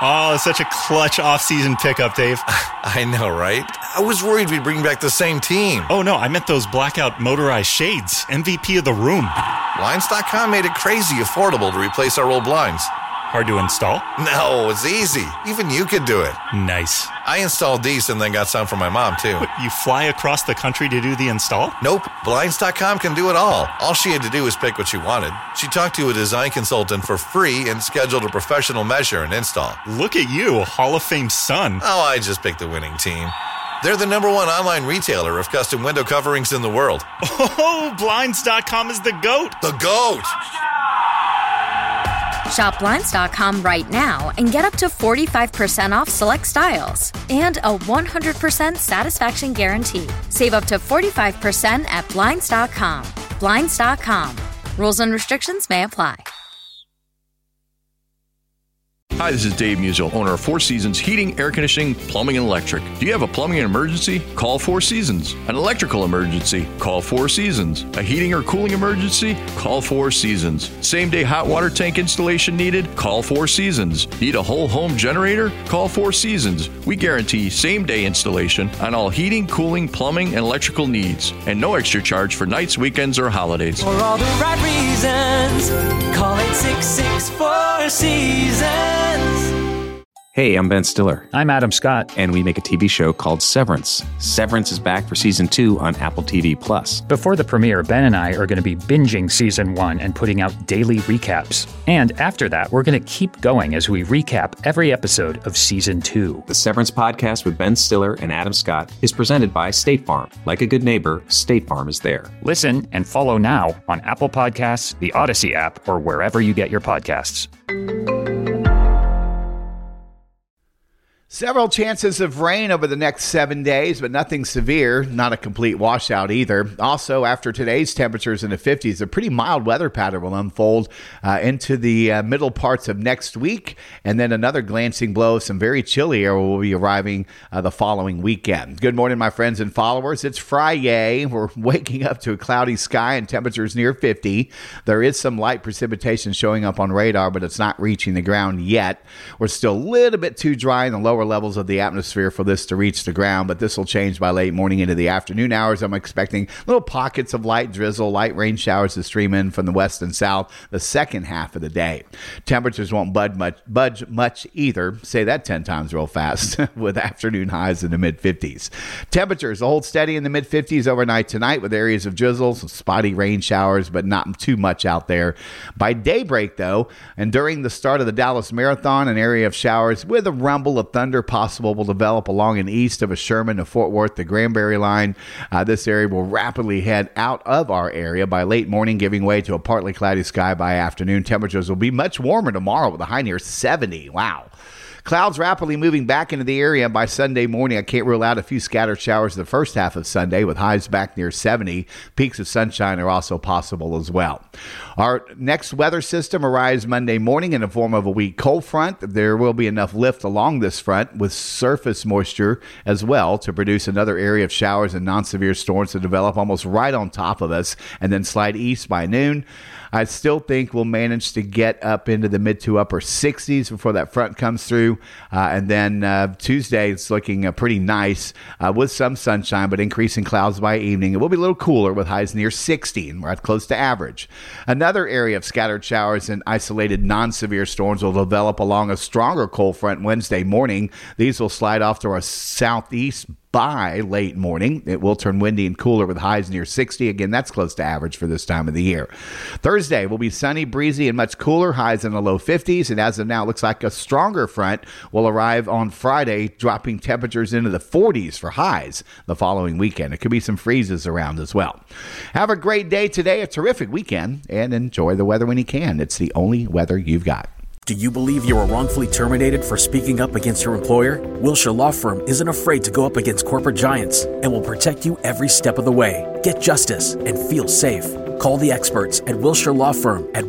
Oh, such a clutch off-season pickup, Dave. I know, right? I was worried we'd bring back the same team. Oh, no, I meant those blackout motorized shades. MVP of the room. Blinds.com made it crazy affordable to replace our old blinds. Hard to install? No, it's easy. Even you could do it. Nice. I installed these and then got some for my mom, too. What, you fly across the country to do the install? Nope. Blinds.com can do it all. All she had to do was pick what she wanted. She talked to a design consultant for free and scheduled a professional measure and install. Look at you, a Hall of Fame son. Oh, I just picked the winning team. They're the #1 online retailer of custom window coverings in the world. Oh, Blinds.com is the GOAT. The GOAT! Shop Blinds.com right now and get up to 45% off select styles and a 100% satisfaction guarantee. Save up to 45% at Blinds.com. Blinds.com. Rules and restrictions may apply. Hi, this is Dave Musial, owner of Four Seasons Heating, Air Conditioning, Plumbing, and Electric. Do you have a plumbing emergency? Call Four Seasons. An electrical emergency? Call Four Seasons. A heating or cooling emergency? Call Four Seasons. Same-day hot water tank installation needed? Call Four Seasons. Need a whole home generator? Call Four Seasons. We guarantee same-day installation on all heating, cooling, plumbing, and electrical needs. And no extra charge for nights, weekends, or holidays. For all the right reasons, call 866-4 Seasons. Hey, I'm Ben Stiller. I'm Adam Scott. And we make a TV show called Severance. Severance is back for Season 2 on Apple TV+. Before the premiere, Ben and I are going to be binging Season 1 and putting out daily recaps. And after that, we're going to keep going as we recap every episode of Season 2. The Severance podcast with Ben Stiller and Adam Scott is presented by State Farm. Like a good neighbor, State Farm is there. Listen and follow now on Apple Podcasts, the Odyssey app, or wherever you get your podcasts. Several chances of rain over the next 7 days, but nothing severe, not a complete washout either. Also, after today's temperatures in the 50s, a pretty mild weather pattern will unfold into the middle parts of next week, and then another glancing blow of some very chilly air will be arriving the following weekend. Good morning, my friends and followers. It's Friday. We're waking up to a cloudy sky and temperatures near 50. There is some light precipitation showing up on radar, but it's not reaching the ground yet. We're still a little bit too dry in the lower levels of the atmosphere for this to reach the ground, but this will change by late morning into the afternoon hours. I'm expecting little pockets of light drizzle, light rain showers to stream in from the west and south the second half of the day. Temperatures won't budge much either. Say that 10 times real fast with afternoon highs in the mid-50s. Temperatures will hold steady in the mid-50s overnight tonight with areas of drizzle, some spotty rain showers, but not too much out there. By daybreak, though, and during the start of the Dallas Marathon, an area of showers with a rumble of thunder possible will develop along and east of a Sherman to Fort Worth, the Granbury line. This area will rapidly head out of our area by late morning, giving way to a partly cloudy sky by afternoon. Temperatures will be much warmer tomorrow with a high near 70. Wow. Clouds rapidly moving back into the area by Sunday morning. I can't rule out a few scattered showers the first half of Sunday with highs back near 70. Peaks of sunshine are also possible as well. Our next weather system arrives Monday morning in the form of a weak cold front. There will be enough lift along this front with surface moisture as well to produce another area of showers and non-severe storms to develop almost right on top of us and then slide east by noon. I still think we'll manage to get up into the mid to upper 60s before that front comes through. And then Tuesday, it's looking pretty nice with some sunshine, but increasing clouds by evening. It will be a little cooler with highs near 60, and we're at close to average. Another area of scattered showers and isolated non-severe storms will develop along a stronger cold front Wednesday morning. These will slide off to our southeast by late morning. It will turn windy and cooler with highs near 60. Again, that's close to average for this time of the year. Thursday will be sunny, breezy, and much cooler, highs in the low 50s. And as of now, it looks like a stronger front will arrive on Friday, dropping temperatures into the 40s for highs the following weekend. It could be some freezes around as well. Have a great day today, a terrific weekend, and enjoy the weather when you can. It's the only weather you've got. Do you believe you were wrongfully terminated for speaking up against your employer? Wilshire Law Firm isn't afraid to go up against corporate giants and will protect you every step of the way. Get justice and feel safe. Call the experts at Wilshire Law Firm at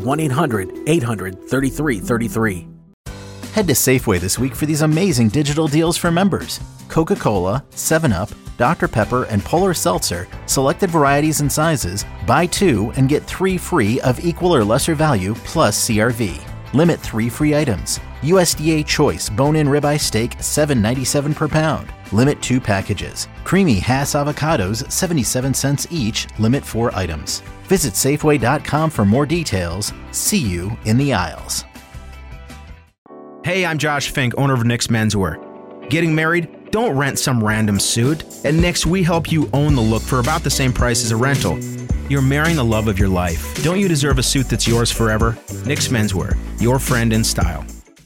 1-800-800-3333. Head to Safeway this week for these amazing digital deals for members. Coca-Cola, 7-Up, Dr. Pepper, and Polar Seltzer, selected varieties and sizes. Buy 2 and get 3 free of equal or lesser value plus CRV. Limit 3 free items. USDA Choice bone-in ribeye steak, $7.97 per pound. Limit 2 packages. Creamy Hass avocados, 77 cents each. Limit 4 items. Visit Safeway.com for more details. See you in the aisles. Hey, I'm Josh Fink, owner of Nick's Menswear. Getting married? Don't rent some random suit. At Nick's, we help you own the look for about the same price as a rental. You're marrying the love of your life. Don't you deserve a suit that's yours forever? Nick's Menswear, your friend in style.